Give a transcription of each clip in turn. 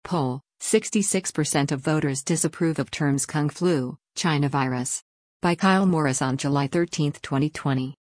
poll, 66% of voters disapprove of terms Kung Flu, China virus. By Kyle Morris on July 13, 2020.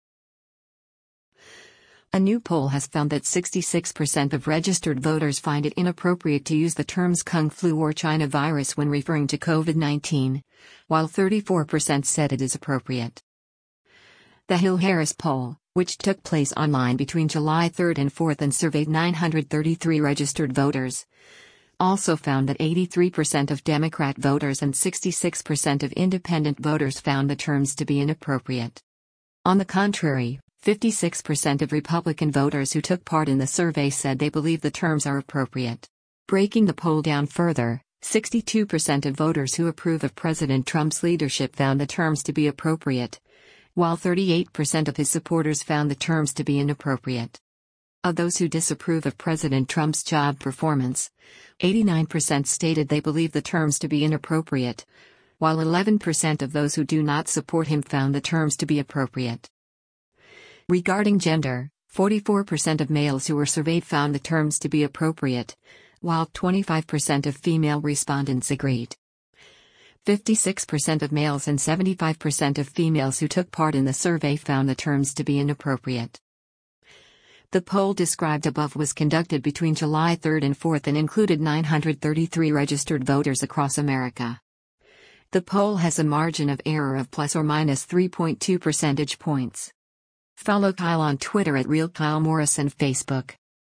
A new poll has found that 66% of registered voters find it inappropriate to use the terms Kung Flu or China virus when referring to COVID-19, while 34% said it is appropriate. The Hill-Harris poll, which took place online between July 3 and 4 and surveyed 933 registered voters, also found that 83% of Democrat voters and 66% of independent voters found the terms to be inappropriate. On the contrary, 56% of Republican voters who took part in the survey said they believe the terms are appropriate. Breaking the poll down further, 62% of voters who approve of President Trump's leadership found the terms to be appropriate, while 38% of his supporters found the terms to be inappropriate. Of those who disapprove of President Trump's job performance, 89% stated they believe the terms to be inappropriate, while 11% of those who do not support him found the terms to be appropriate. Regarding gender, 44% of males who were surveyed found the terms to be appropriate, while 25% of female respondents agreed. 56% of males and 75% of females who took part in the survey found the terms to be inappropriate. The poll described above was conducted between July 3 and 4 and included 933 registered voters across America. The poll has a margin of error of plus or minus 3.2 percentage points. Follow Kyle on Twitter at RealKyleMorris and Facebook.